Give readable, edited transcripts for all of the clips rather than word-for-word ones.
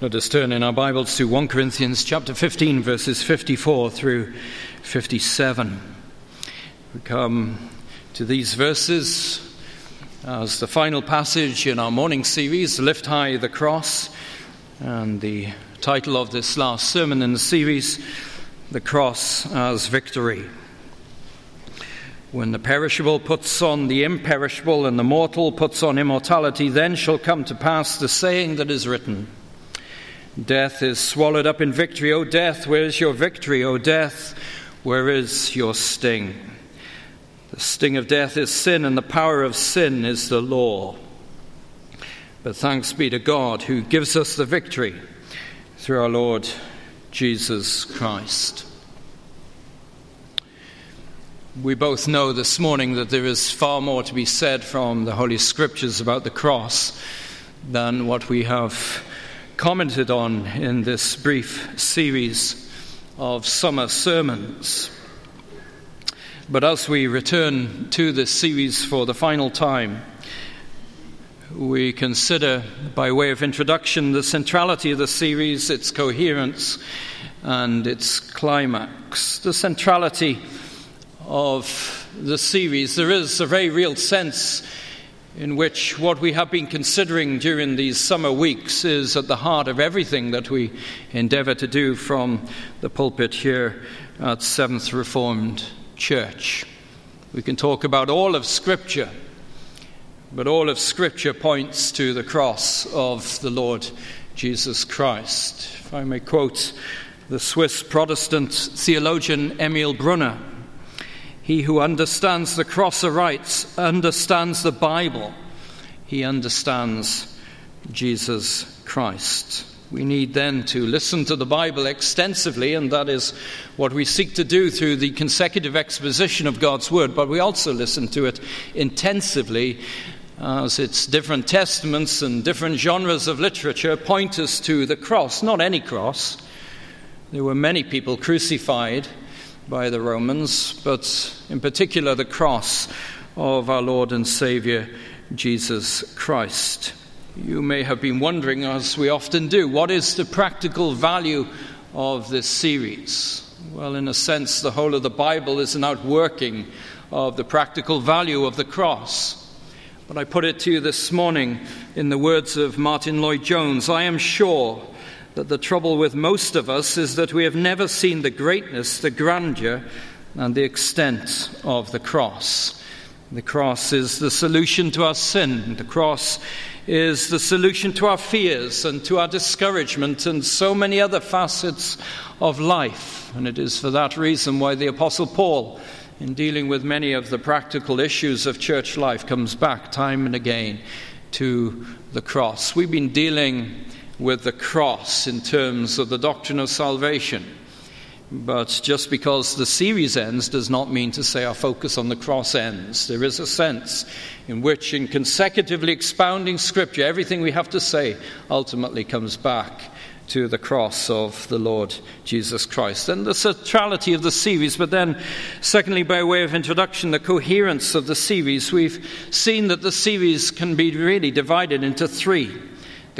Let us turn in our Bibles to 1 Corinthians chapter 15, verses 54 through 57. We come to these verses as the final passage in our morning series, Lift High the Cross, and the title of this last sermon in the series, The Cross as Victory. When the perishable puts on the imperishable and the mortal puts on immortality, then shall come to pass the saying that is written, Death is swallowed up in victory. O death, where is your victory? O death, where is your sting? The sting of death is sin, and the power of sin is the law. But thanks be to God who gives us the victory through our Lord Jesus Christ. We both know this morning that there is far more to be said from the Holy Scriptures about the cross than what we have commented on in this brief series of summer sermons. But as we return to this series for the final time, we consider, by way of introduction, the centrality of the series, its coherence, and its climax. The centrality of the series. There is a very real sense in which what we have been considering during these summer weeks is at the heart of everything that we endeavour to do from the pulpit here at Seventh Reformed Church. We can talk about all of Scripture, but all of Scripture points to the cross of the Lord Jesus Christ. If I may quote the Swiss Protestant theologian Emil Brunner, he who understands the cross aright understands the Bible. He understands Jesus Christ. We need then to listen to the Bible extensively, and that is what we seek to do through the consecutive exposition of God's Word, but we also listen to it intensively as its different testaments and different genres of literature point us to the cross. Not any cross. There were many people crucified by the Romans, but in particular the cross of our Lord and Saviour Jesus Christ. You may have been wondering, as we often do, what is the practical value of this series? Well, in a sense, the whole of the Bible is an outworking of the practical value of the cross. But I put it to you this morning in the words of Martin Lloyd-Jones, I am sure that the trouble with most of us is that we have never seen the greatness, the grandeur, and the extent of the cross. The cross is the solution to our sin. The cross is the solution to our fears and to our discouragement and so many other facets of life. And it is for that reason why the Apostle Paul, in dealing with many of the practical issues of church life, comes back time and again to the cross. We've been dealing with the cross in terms of the doctrine of salvation. But just because the series ends does not mean to say our focus on the cross ends. There is a sense in which, in consecutively expounding Scripture, everything we have to say ultimately comes back to the cross of the Lord Jesus Christ. And the centrality of the series, but then secondly, by way of introduction, the coherence of the series. We've seen that the series can be really divided into three. The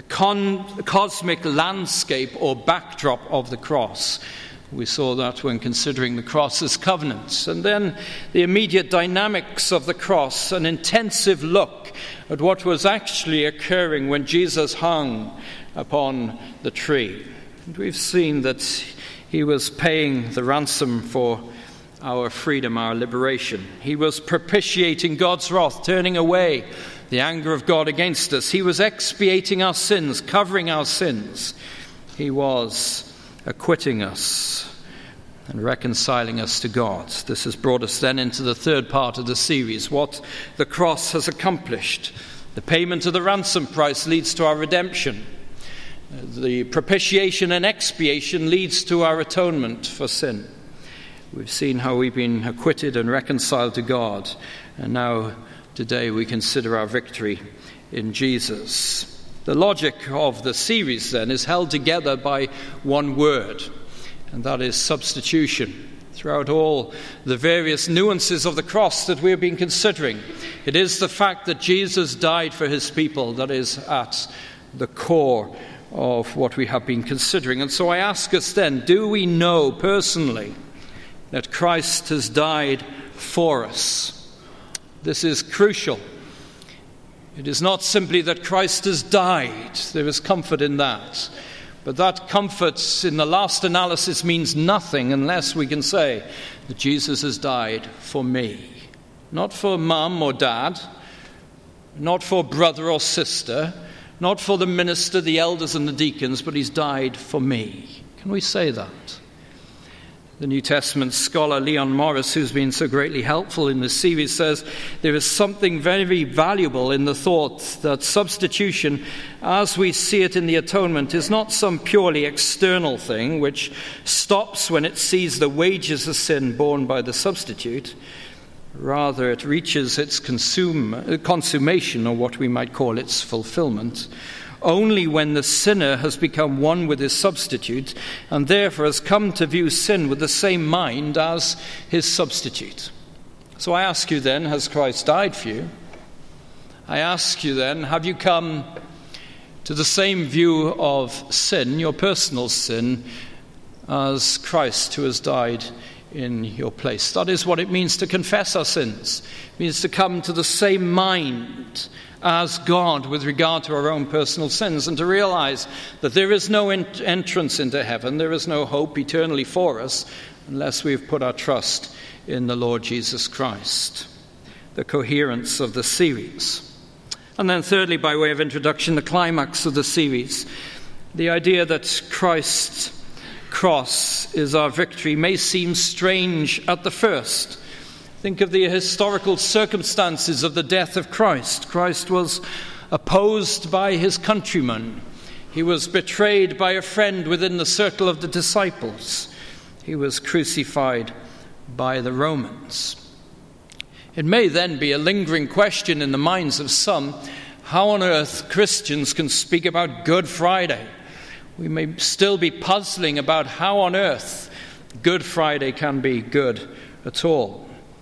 cosmic landscape or backdrop of the cross. We saw that when considering the cross's covenants. And then the immediate dynamics of the cross, an intensive look at what was actually occurring when Jesus hung upon the tree. And we've seen that he was paying the ransom for our freedom, our liberation. He was propitiating God's wrath, turning away the anger of God against us. He was expiating our sins, covering our sins. He was acquitting us and reconciling us to God. This has brought us then into the third part of the series, what the cross has accomplished. The payment of the ransom price leads to our redemption. The propitiation and expiation leads to our atonement for sin. We've seen how we've been acquitted and reconciled to God, and now today we consider our victory in Jesus. The logic of the series then is held together by one word, and that is substitution. Throughout all the various nuances of the cross that we have been considering, it is the fact that Jesus died for his people that is at the core of what we have been considering. And so I ask us then, do we know personally that Christ has died for us? This is crucial. It is not simply that Christ has died. There is comfort in that. But that comfort in the last analysis means nothing unless we can say that Jesus has died for me. Not for mum or dad, not for brother or sister, not for the minister, the elders and the deacons, but he's died for me. Can we say that? The New Testament scholar Leon Morris, who's been so greatly helpful in this series, says there is something very valuable in the thought that substitution, as we see it in the atonement, is not some purely external thing which stops when it sees the wages of sin borne by the substitute. Rather, it reaches its consummation, or what we might call its fulfillment, only when the sinner has become one with his substitute and therefore has come to view sin with the same mind as his substitute. So I ask you then, has Christ died for you? I ask you then, have you come to the same view of sin, your personal sin, as Christ who has died in your place? That is what it means to confess our sins. It means to come to the same mind as God with regard to our own personal sins, and to realize that there is no entrance into heaven, there is no hope eternally for us unless we've put our trust in the Lord Jesus Christ. The coherence of the series. And then thirdly, by way of introduction, the climax of the series. The idea that Christ's cross is our victory may seem strange at the first. Think of the historical circumstances of the death of Christ. Christ was opposed by his countrymen. He was betrayed by a friend within the circle of the disciples. He was crucified by the Romans. It may then be a lingering question in the minds of some, how on earth Christians can speak about Good Friday? We may still be puzzling about how on earth Good Friday can be good at all.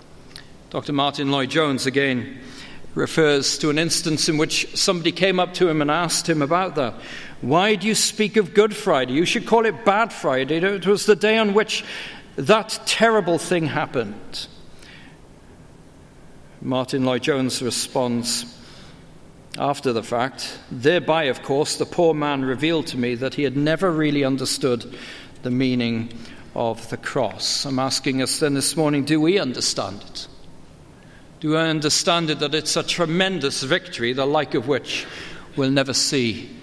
Dr. Martin Lloyd-Jones again refers to an instance in which somebody came up to him and asked him about that. Why do you speak of Good Friday? You should call it Bad Friday. It was the day on which that terrible thing happened. Martin Lloyd-Jones responds, after the fact, thereby, of course, the poor man revealed to me that he had never really understood the meaning of the cross. I'm asking us then this morning, do we understand it? Do I understand it that it's a tremendous victory, the like of which we'll never see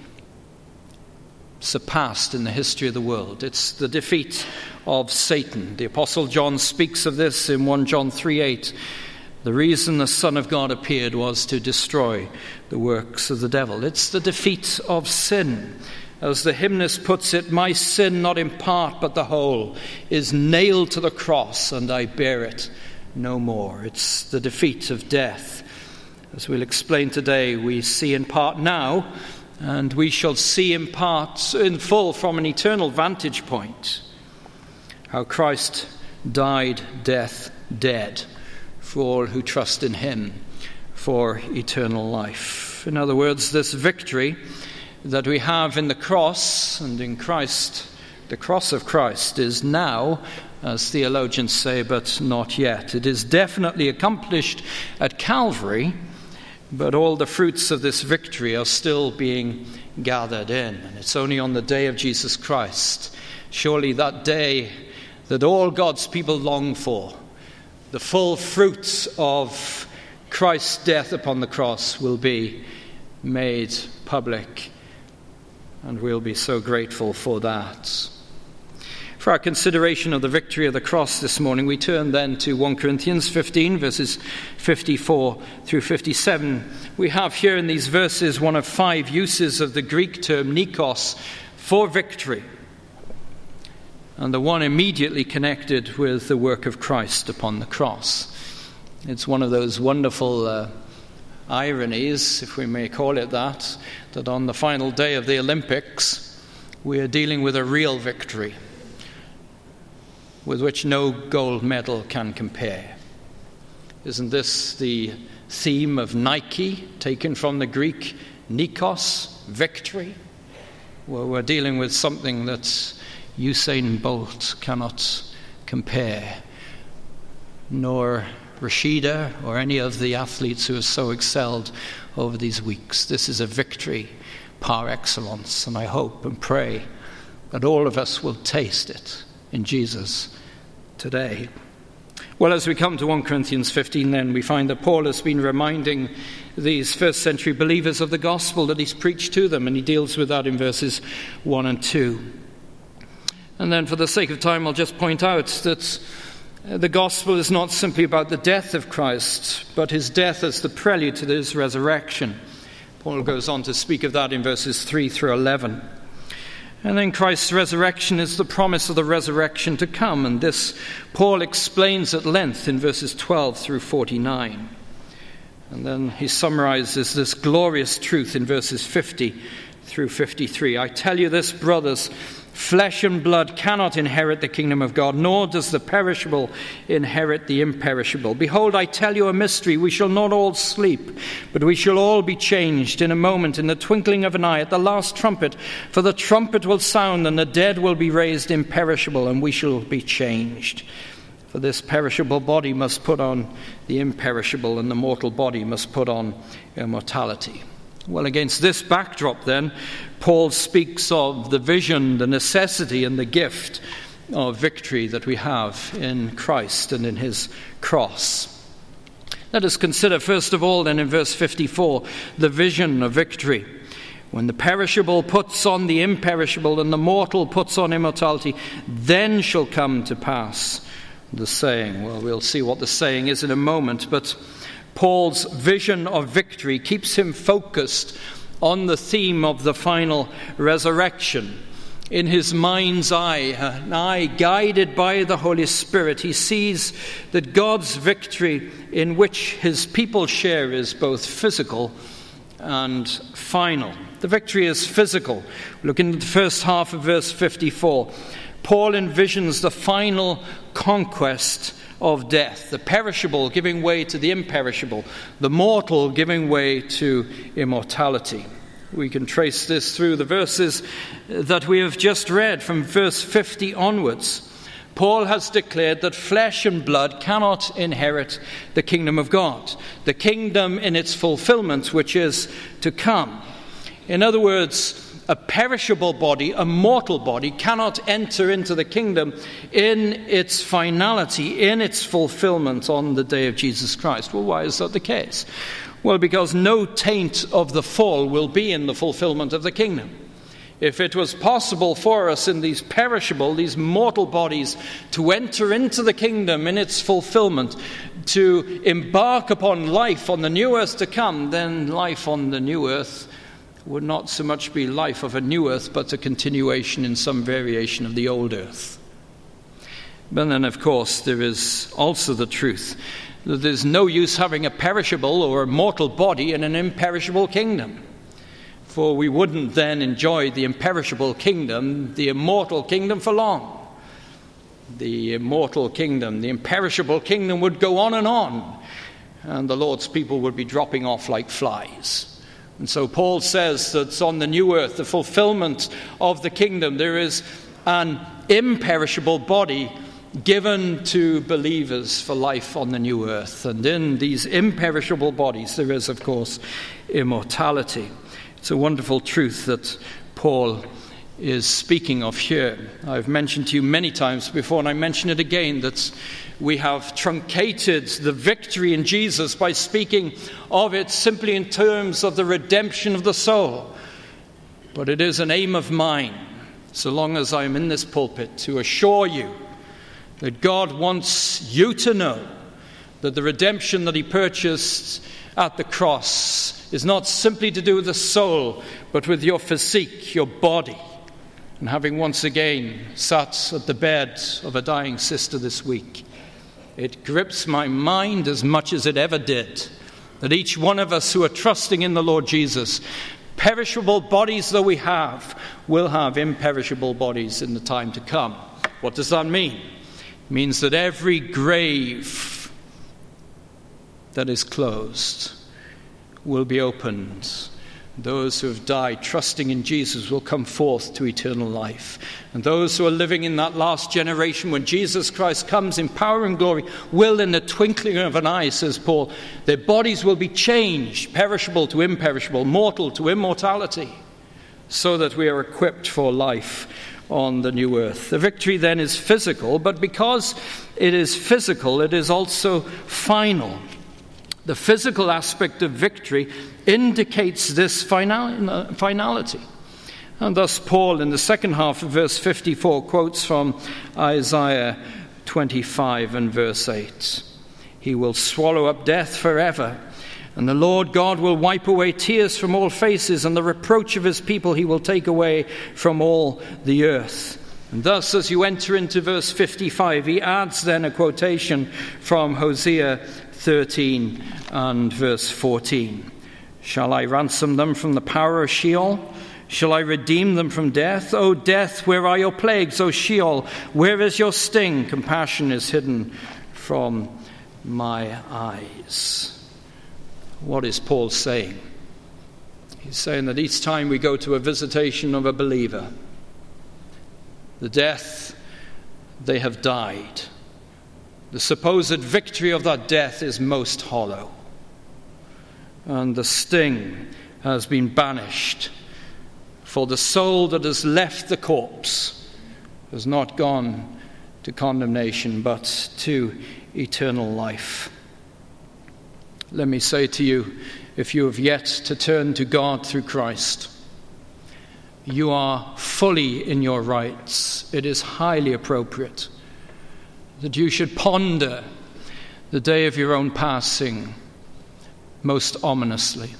surpassed in the history of the world? It's the defeat of Satan. The Apostle John speaks of this in 1 John 3:8. The reason the Son of God appeared was to destroy the works of the devil. It's the defeat of sin. As the hymnist puts it, my sin, not in part but the whole, is nailed to the cross, and I bear it no more. It's the defeat of death. As we'll explain today, we see in part now, and we shall see in part in full from an eternal vantage point, how Christ died, death, dead, for all who trust in him for eternal life. In other words, this victory that we have in the cross and in Christ, the cross of Christ, is now, as theologians say, but not yet. It is definitely accomplished at Calvary, but all the fruits of this victory are still being gathered in. And it's only on the day of Jesus Christ, surely that day that all God's people long for, the full fruits of Christ's death upon the cross will be made public, and we'll be so grateful for that. For our consideration of the victory of the cross this morning, we turn then to 1 Corinthians 15, verses 54 through 57. We have here in these verses one of 5 uses of the Greek term nikos for victory, and the one immediately connected with the work of Christ upon the cross. It's one of those wonderful ironies, if we may call it that on the final day of the Olympics, we are dealing with a real victory with which no gold medal can compare. Isn't this the theme of Nike, taken from the Greek nikos, victory? Well, we're dealing with something that Usain Bolt cannot compare, nor Rashida or any of the athletes who have so excelled over these weeks. This is a victory par excellence, and I hope and pray that all of us will taste it in Jesus today. Well, as we come to 1 Corinthians 15 then, we find that Paul has been reminding these first century believers of the gospel that he's preached to them, and he deals with that in verses 1 and 2. And then for the sake of time, I'll just point out that the gospel is not simply about the death of Christ, but his death as the prelude to his resurrection. Paul goes on to speak of that in verses 3 through 11. And then Christ's resurrection is the promise of the resurrection to come, and this Paul explains at length in verses 12 through 49. And then he summarizes this glorious truth in verses 50 through 53. I tell you this, brothers, flesh and blood cannot inherit the kingdom of God, nor does the perishable inherit the imperishable. Behold, I tell you a mystery. We shall not all sleep, but we shall all be changed in a moment, in the twinkling of an eye, at the last trumpet. For the trumpet will sound, and the dead will be raised imperishable, and we shall be changed. For this perishable body must put on the imperishable, and the mortal body must put on immortality. Well, against this backdrop, then, Paul speaks of the vision, the necessity, and the gift of victory that we have in Christ and in his cross. Let us consider, first of all, then in verse 54, the vision of victory. When the perishable puts on the imperishable and the mortal puts on immortality, then shall come to pass the saying. Well, we'll see what the saying is in a moment, but Paul's vision of victory keeps him focused on the theme of the final resurrection. In his mind's eye, an eye guided by the Holy Spirit, he sees that God's victory in which his people share is both physical and final. The victory is physical. Look into the first half of verse 54. Paul envisions the final conquest of death, the perishable giving way to the imperishable, the mortal giving way to immortality. We can trace this through the verses that we have just read from verse 50 onwards. Paul has declared that flesh and blood cannot inherit the kingdom of God, the kingdom in its fulfillment which is to come. In other words, a perishable body, a mortal body, cannot enter into the kingdom in its finality, in its fulfillment on the day of Jesus Christ. Well, why is that the case? Well, because no taint of the fall will be in the fulfillment of the kingdom. If it was possible for us in these perishable, these mortal bodies to enter into the kingdom in its fulfillment, to embark upon life on the new earth to come, then life on the new earth would not so much be life of a new earth, but a continuation in some variation of the old earth. But then, of course, there is also the truth that there's no use having a perishable or a mortal body in an imperishable kingdom. For we wouldn't then enjoy the imperishable kingdom, the immortal kingdom, for long. The immortal kingdom, the imperishable kingdom would go on, and the Lord's people would be dropping off like flies. And so Paul says that on the new earth, the fulfillment of the kingdom, there is an imperishable body given to believers for life on the new earth. And in these imperishable bodies, there is, of course, immortality. It's a wonderful truth that Paul is speaking of here. I've mentioned to you many times before, and I mention it again, that we have truncated the victory in Jesus by speaking of it simply in terms of the redemption of the soul. But it is an aim of mine, so long as I'm in this pulpit, to assure you that God wants you to know that the redemption that he purchased at the cross is not simply to do with the soul, but with your physique, your body. And having once again sat at the bed of a dying sister this week, it grips my mind as much as it ever did that each one of us who are trusting in the Lord Jesus, perishable bodies though we have, will have imperishable bodies in the time to come. What does that mean? It means that every grave that is closed will be opened, Those who have died trusting in Jesus will come forth to eternal life. And those who are living in that last generation when Jesus Christ comes in power and glory will, in the twinkling of an eye, says Paul, their bodies will be changed, perishable to imperishable, mortal to immortality, so that we are equipped for life on the new earth. The victory then is physical, but because it is physical, it is also final. The physical aspect of victory indicates this finality. And thus Paul, in the second half of verse 54, quotes from Isaiah 25 and verse 8. He will swallow up death forever, and the Lord God will wipe away tears from all faces, and the reproach of his people he will take away from all the earth. And thus, as you enter into verse 55, he adds then a quotation from Hosea 13 and verse 14. Shall I ransom them from the power of Sheol? Shall I redeem them from death? O death, where are your plagues? O Sheol, where is your sting? Compassion is hidden from my eyes. What is Paul saying? He's saying that each time we go to a visitation of a believer, the death, they have died. The supposed victory of that death is most hollow. And the sting has been banished. For the soul that has left the corpse has not gone to condemnation, but to eternal life. Let me say to you, if you have yet to turn to God through Christ, you are fully in your rights. It is highly appropriate that you should ponder the day of your own passing most ominously.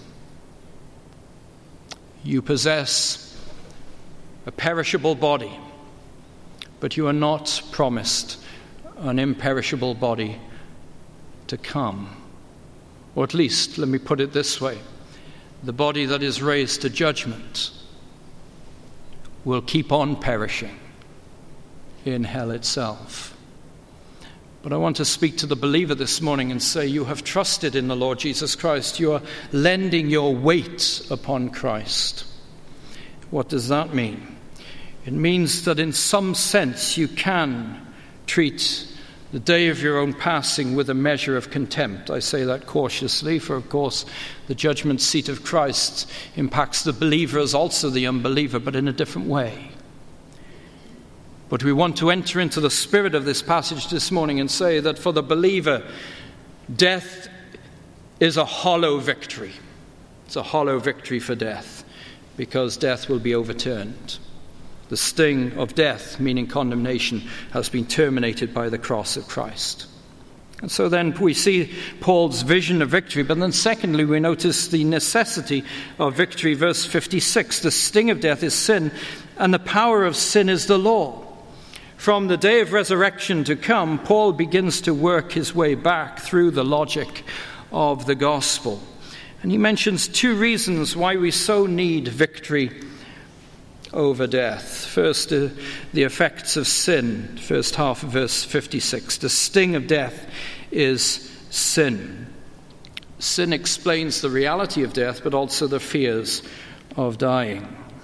You possess a perishable body, but you are not promised an imperishable body to come. Or at least, let me put it this way, the body that is raised to judgment will keep on perishing in hell itself. But I want to speak to the believer this morning and say, you have trusted in the Lord Jesus Christ. You are lending your weight upon Christ. What does that mean? It means that in some sense you can treat the day of your own passing with a measure of contempt. I say that cautiously, for of course the judgment seat of Christ impacts the believer as also the unbeliever, but in a different way. But we want to enter into the spirit of this passage this morning and say that for the believer, death is a hollow victory. It's a hollow victory for death, because death will be overturned. The sting of death, meaning condemnation, has been terminated by the cross of Christ. And so then we see Paul's vision of victory, but then secondly we notice the necessity of victory. Verse 56, the sting of death is sin, and the power of sin is the law. From the day of resurrection to come, Paul begins to work his way back through the logic of the gospel. And he mentions two reasons why we so need victory over death. First, the effects of sin, first half of verse 56. The sting of death is sin. Sin explains the reality of death, but also the fears of dying.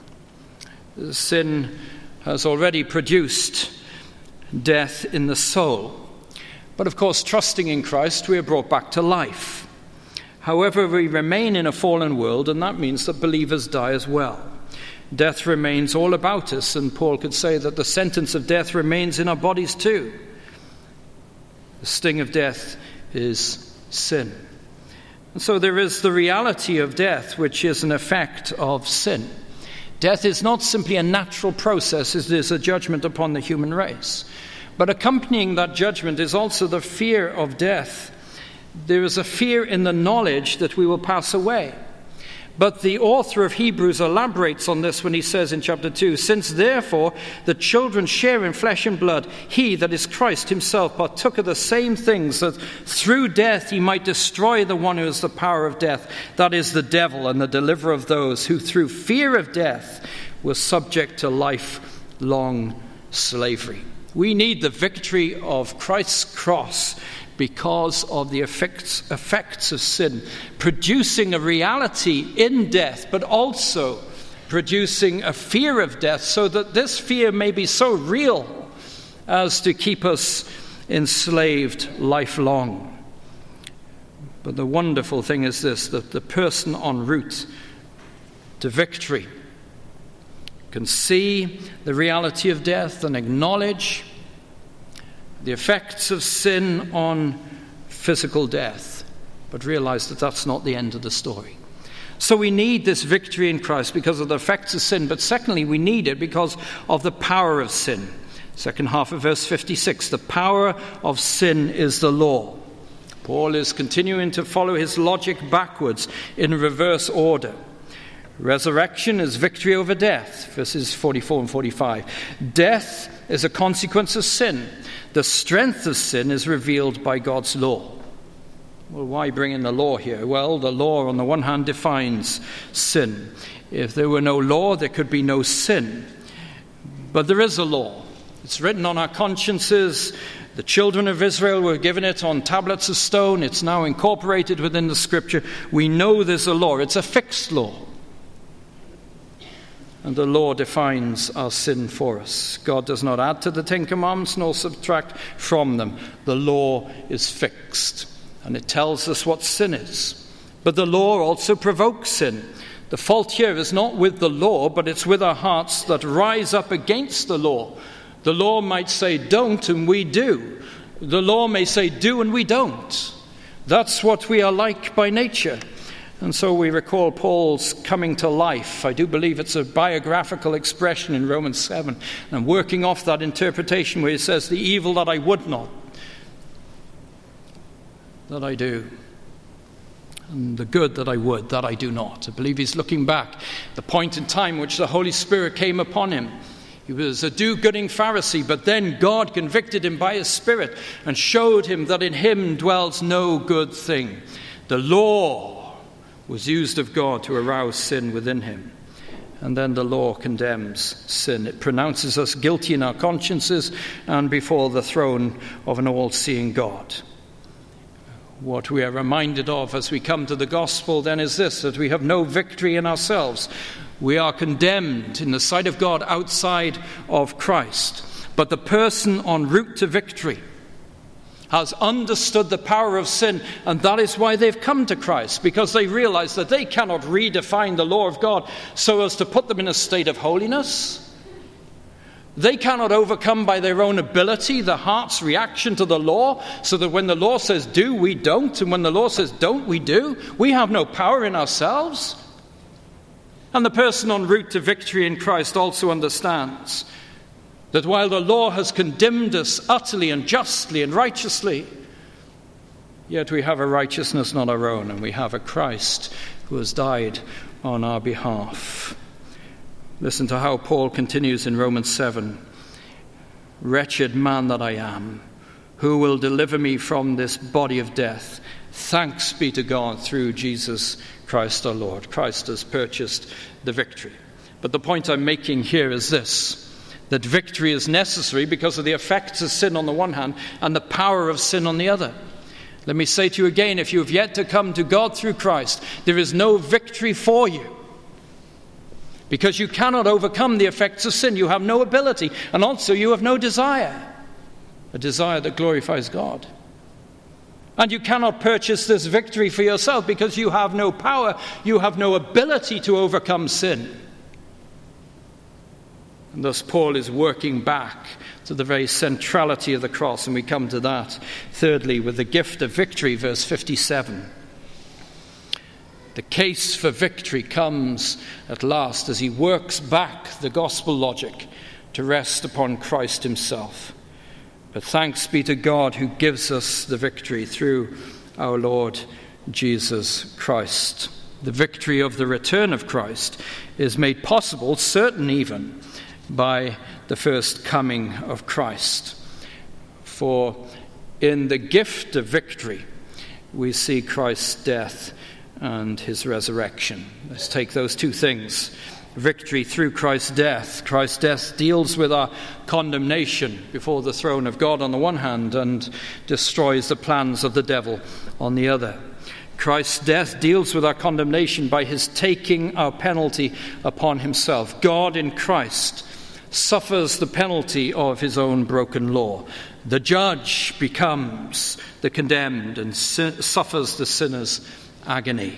Sin has already produced death in the soul. But of course, trusting in Christ, we are brought back to life. However, we remain in a fallen world, and that means that believers die as well. Death remains all about us, and Paul could say that the sentence of death remains in our bodies too. The sting of death is sin. And so there is the reality of death, which is an effect of sin. Death is not simply a natural process, it is a judgment upon the human race. But accompanying that judgment is also the fear of death. There is a fear in the knowledge that we will pass away. But the author of Hebrews elaborates on this when he says in chapter 2, since therefore the children share in flesh and blood, he, that is Christ himself, partook of the same things, that through death he might destroy the one who has the power of death, that is the devil, and the deliverer of those who through fear of death were subject to lifelong slavery. We need the victory of Christ's cross because of the effects of sin, producing a reality in death, but also producing a fear of death, so that this fear may be so real as to keep us enslaved lifelong. But the wonderful thing is this, that the person en route to victory can see the reality of death and acknowledge the effects of sin on physical death, but realize that that's not the end of the story. So we need this victory in Christ because of the effects of sin, but secondly, we need it because of the power of sin. Second half of verse 56, the power of sin is the law. Paul is continuing to follow his logic backwards in reverse order. Resurrection is victory over death, verses 44 and 45. Death is a consequence of sin. The strength of sin is revealed by God's law. Well, why bring in the law here? Well, the law on the one hand defines sin. If there were no law, there could be no sin. But there is a law. It's written on our consciences. The children of Israel were given it on tablets of stone. It's now incorporated within the Scripture. We know there's a law. It's a fixed law. And the law defines our sin for us. God does not add to the Ten Commandments nor subtract from them. The law is fixed, and it tells us what sin is. But the law also provokes sin. The fault here is not with the law, but it's with our hearts that rise up against the law. The law might say don't, and we do. The law may say do, and we don't. That's what we are like by nature. And so we recall Paul's coming to life. I do believe it's a biographical expression in Romans 7. And working off that interpretation where he says, the evil that I would not, that I do. And the good that I would, that I do not. I believe he's looking back, the point in time which the Holy Spirit came upon him. He was a do-gooding Pharisee, but then God convicted him by his Spirit and showed him that in him dwells no good thing. The law was used of God to arouse sin within him. And then the law condemns sin. It pronounces us guilty in our consciences and before the throne of an all-seeing God. What we are reminded of as we come to the gospel then is this, that we have no victory in ourselves. We are condemned in the sight of God outside of Christ. But the person en route to victory has understood the power of sin, and that is why they've come to Christ, because they realize that they cannot redefine the law of God so as to put them in a state of holiness. They cannot overcome by their own ability the heart's reaction to the law, so that when the law says do, we don't, and when the law says don't, we do. We have no power in ourselves. And the person en route to victory in Christ also understands that while the law has condemned us utterly and justly and righteously, yet we have a righteousness not our own, and we have a Christ who has died on our behalf. Listen to how Paul continues in Romans 7. Wretched man that I am, who will deliver me from this body of death? Thanks be to God through Jesus Christ our Lord. Christ has purchased the victory. But the point I'm making here is this, that victory is necessary because of the effects of sin on the one hand and the power of sin on the other. Let me say to you again, if you have yet to come to God through Christ, there is no victory for you. Because you cannot overcome the effects of sin. You have no ability. And also you have no desire. A desire that glorifies God. And you cannot purchase this victory for yourself because you have no power. You have no ability to overcome sin. And thus Paul is working back to the very centrality of the cross. And we come to that, thirdly, with the gift of victory, verse 57. The case for victory comes at last as he works back the gospel logic to rest upon Christ himself. But thanks be to God who gives us the victory through our Lord Jesus Christ. The victory of the return of Christ is made possible, certain even, by the first coming of Christ. For in the gift of victory, we see Christ's death and his resurrection. Let's take those two things victory through Christ's death. Christ's death deals with our condemnation before the throne of God on the one hand and destroys the plans of the devil on the other. Christ's death deals with our condemnation by his taking our penalty upon himself. God in Christ suffers the penalty of his own broken law. The judge becomes the condemned and suffers the sinner's agony.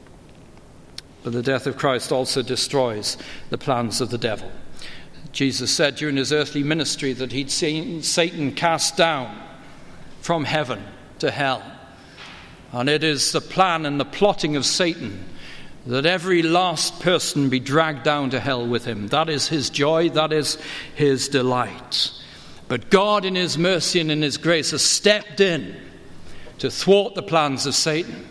But the death of Christ also destroys the plans of the devil. Jesus said during his earthly ministry that he'd seen Satan cast down from heaven to hell. And it is the plan and the plotting of Satan that every last person be dragged down to hell with him. That is his joy, that is his delight. But God in his mercy and in his grace has stepped in to thwart the plans of Satan,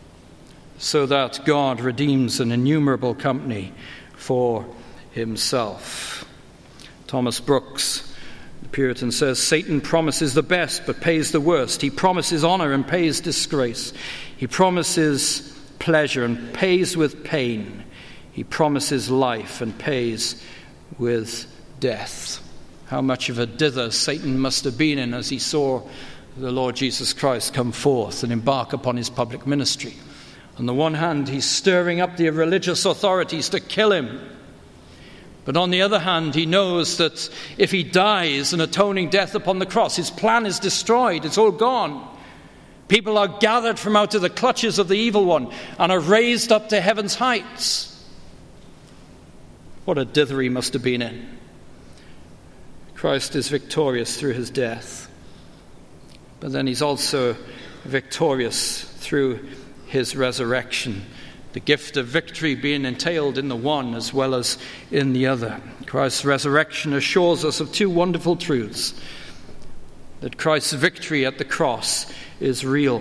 so that God redeems an innumerable company for himself. Thomas Brooks, the Puritan, says, Satan promises the best but pays the worst. He promises honor and pays disgrace. He promises pleasure and pays with pain. He promises life and pays with death. How much of a dither Satan must have been in as he saw the Lord Jesus Christ come forth and embark upon his public ministry. On the one hand, he's stirring up the religious authorities to kill him. But on the other hand, he knows that if he dies an atoning death upon the cross, his plan is destroyed. It's all gone. People are gathered from out of the clutches of the evil one and are raised up to heaven's heights. What a dither he must have been in. Christ is victorious through his death. But then he's also victorious through his resurrection, the gift of victory being entailed in the one as well as in the other. Christ's resurrection assures us of two wonderful truths: that Christ's victory at the cross is real.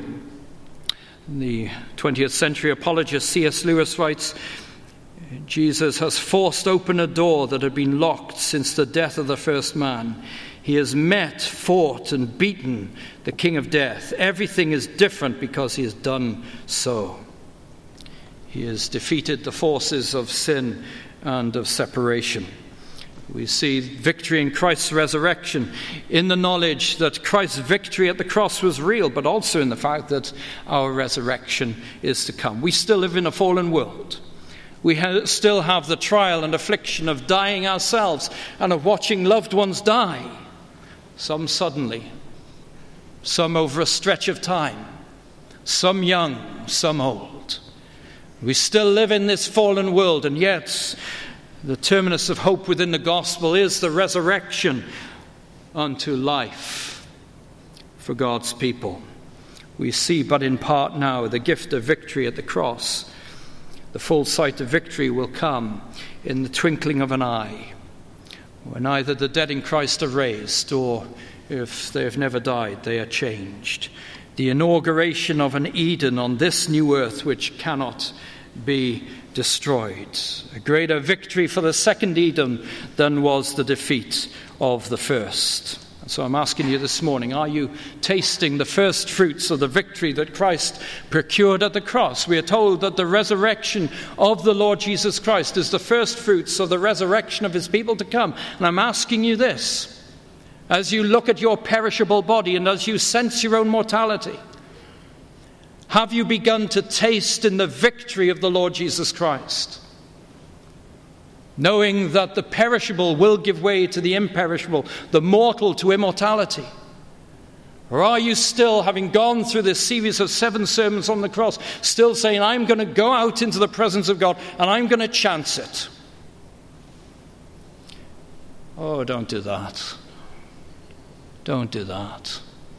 The 20th century apologist C.S. Lewis writes, Jesus has forced open a door that had been locked since the death of the first man. He has met, fought, and beaten the king of death. Everything is different because he has done so. He has defeated the forces of sin and of separation. We see victory in Christ's resurrection in the knowledge that Christ's victory at the cross was real, but also in the fact that our resurrection is to come. We still live in a fallen world. We still have the trial and affliction of dying ourselves and of watching loved ones die. Some suddenly, some over a stretch of time, some young, some old. We still live in this fallen world, and yet the terminus of hope within the gospel is the resurrection unto life for God's people. We see but in part now the gift of victory at the cross. The full sight of victory will come in the twinkling of an eye, when either the dead in Christ are raised, or if they have never died, they are changed. The inauguration of an Eden on this new earth which cannot be destroyed. A greater victory for the second Eden than was the defeat of the first. And so I'm asking you this morning, are you tasting the first fruits of the victory that Christ procured at the cross? We are told that the resurrection of the Lord Jesus Christ is the first fruits of the resurrection of his people to come. And I'm asking you this, as you look at your perishable body and as you sense your own mortality, have you begun to taste in the victory of the Lord Jesus Christ? Knowing that the perishable will give way to the imperishable, the mortal to immortality? Or are you still, having gone through this series of 7 sermons on the cross, still saying, I'm going to go out into the presence of God and I'm going to chance it? Oh, don't do that. Don't do that.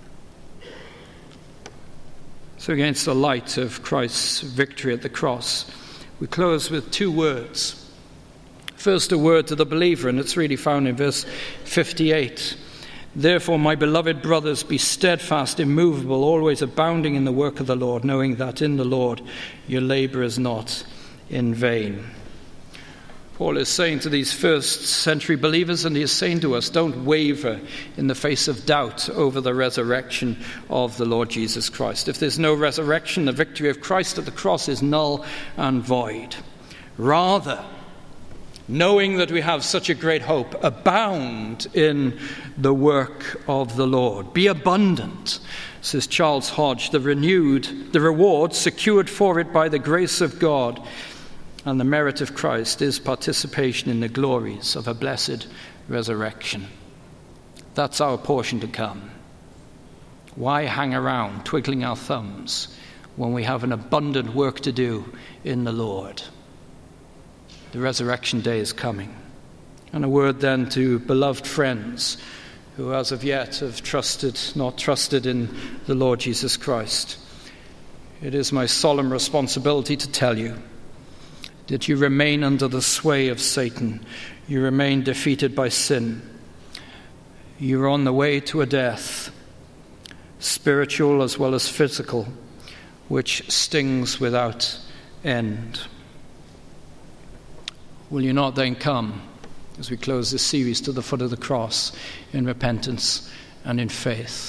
So against the light of Christ's victory at the cross, we close with 2 words. First, a word to the believer, and it's really found in verse 58. Therefore, my beloved brothers, be steadfast, immovable, always abounding in the work of the Lord, knowing that in the Lord your labor is not in vain. Paul is saying to these first century believers, and he is saying to us, don't waver in the face of doubt over the resurrection of the Lord Jesus Christ. If there's no resurrection, the victory of Christ at the cross is null and void. Rather, knowing that we have such a great hope, abound in the work of the Lord. Be abundant, says Charles Hodge, the reward secured for it by the grace of God and the merit of Christ is participation in the glories of a blessed resurrection. That's our portion to come. Why hang around twiddling our thumbs when we have an abundant work to do in the Lord? The resurrection day is coming. And a word then to beloved friends who as of yet have not trusted in the Lord Jesus Christ. It is my solemn responsibility to tell you that you remain under the sway of Satan. You remain defeated by sin. You are on the way to a death, spiritual as well as physical, which stings without end. Will you not then come, as we close this series, to the foot of the cross in repentance and in faith?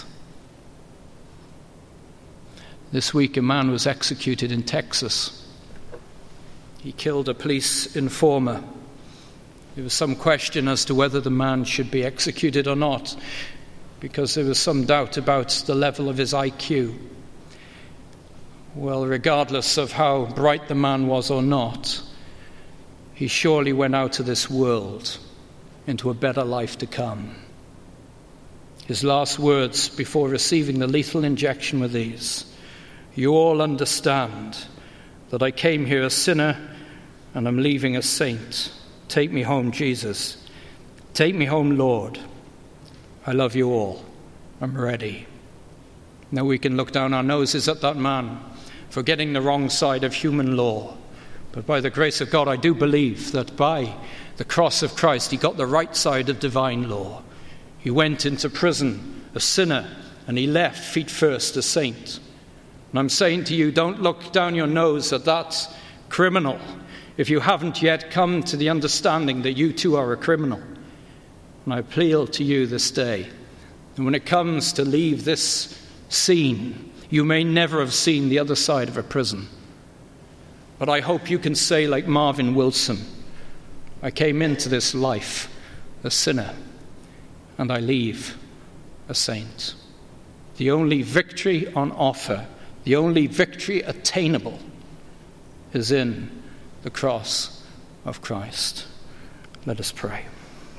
This week a man was executed in Texas. He killed a police informer. There was some question as to whether the man should be executed or not, because there was some doubt about the level of his IQ. Well, regardless of how bright the man was or not, he surely went out of this world into a better life to come. His last words before receiving the lethal injection were these: "You all understand that I came here a sinner and I'm leaving a saint. Take me home, Jesus. Take me home, Lord. I love you all. I'm ready." Now we can look down our noses at that man for getting the wrong side of human law. But by the grace of God, I do believe that by the cross of Christ, he got the right side of divine law. He went into prison a sinner, and he left feet first a saint. And I'm saying to you, don't look down your nose at that criminal if you haven't yet come to the understanding that you too are a criminal. And I appeal to you this day, and when it comes to leave this scene, you may never have seen the other side of a prison. But I hope you can say, like Marvin Wilson, I came into this life a sinner, and I leave a saint. The only victory on offer, the only victory attainable, is in the cross of Christ. Let us pray.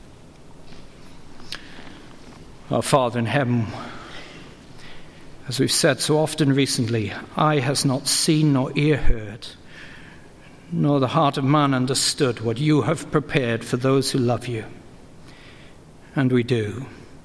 Our Father in heaven, as we've said so often recently, eye has not seen nor ear heard, nor the heart of man understood what you have prepared for those who love you. And we do.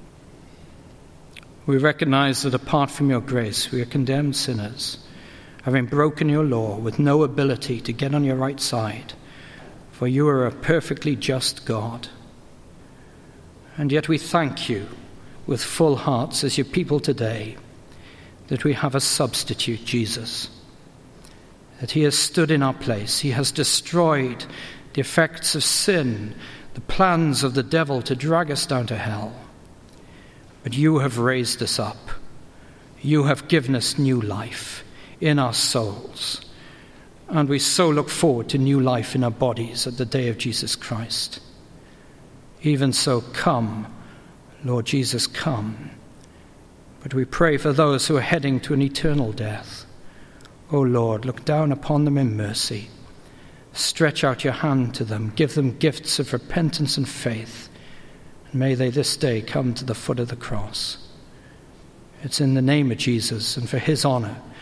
We recognize that apart from your grace, we are condemned sinners, having broken your law with no ability to get on your right side, for you are a perfectly just God. And yet we thank you with full hearts as your people today that we have a substitute, Jesus, that he has stood in our place. He has destroyed the effects of sin, the plans of the devil to drag us down to hell. But you have raised us up. You have given us new life in our souls. And we so look forward to new life in our bodies at the day of Jesus Christ. Even so, come, Lord Jesus, come. But we pray for those who are heading to an eternal death. O Lord, look down upon them in mercy. Stretch out your hand to them. Give them gifts of repentance and faith. And may they this day come to the foot of the cross. It's in the name of Jesus and for his honor